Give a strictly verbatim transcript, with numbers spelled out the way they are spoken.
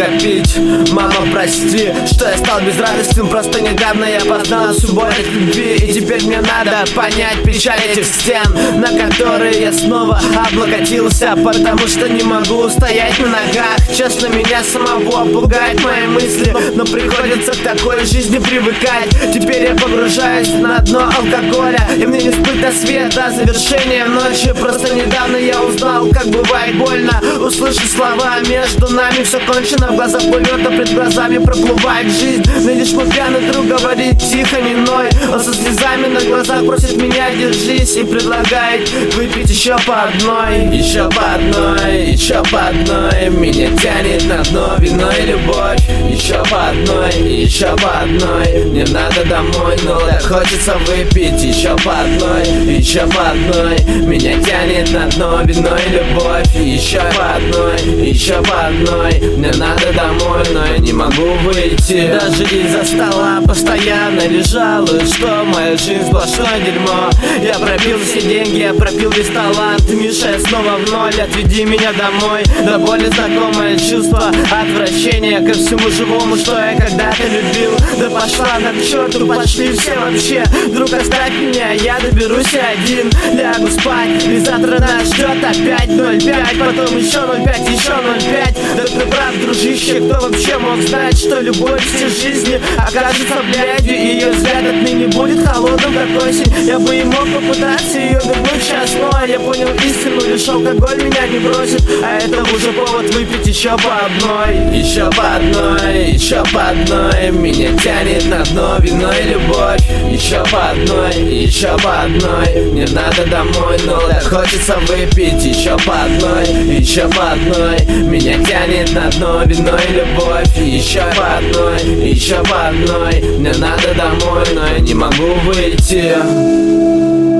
много пить. Мама, прости, что я стал безрадостным. Просто недавно я познал всю боль от любви. И теперь мне надо понять печаль этих стен, на которые я снова облокотился, потому что не могу стоять на ногах. Честно, меня самого пугают мои мысли, но приходится к такой жизни привыкать. Теперь я погружаюсь на дно алкоголя, и мне не всплыть до света завершения ночи. Просто недавно я узнал, как бывает больно услышать слова: между нами все кончено. В глазах плывет, а пред глазами проплывает жизнь. Но лишь мой пьяный друг говорит тихо, не ной. Он со слезами на глазах просит меня: держись, и предлагает выпить еще по одной. Еще по одной, еще по одной. Меня тянет на дно вино и любовь. Еще по одной, еще по одной. Мне надо домой, но так хочется выпить. Еще по одной, еще по одной. Меня тянет на дно вино и любовь. Еще по одной, еще по одной. Мне надо домой, но я не могу выйти. Даже из-за стола постоянно лежал, и что моя жизнь сплошное дерьмо. Я пропил все деньги, я пропил весь талант. Миша, я снова в ноль, отведи меня домой. Да более знакомое чувство отвращения ко всему живому, что я когда-то любил. Да пошла на к черту, пошли все вообще. Друг, оставь меня, я доберусь один. Лягу спать, и завтра нас ждет опять ноль пять. Потом еще ноль пять, еще ноль пять. Да ты прав, дружище, кто вообще мог знать, что любовь всей жизни окажется блядью, и ее взгляд отныне будет холодным, как осень. Я бы и мог попытаться ее вернуть сейчас, но я понял истину, лишь алкоголь меня не бросит. А это уже повод выпить еще по одной. Еще по одной, еще по одной. Меня тянет на дно вино и любовь. Еще по одной, еще по одной. Мне надо домой, но так хочется выпить. Еще по одной, еще по одной. Меня тянет на дно вино и любовь. Еще по одной, еще по одной. Мне надо домой, но я не могу выйти.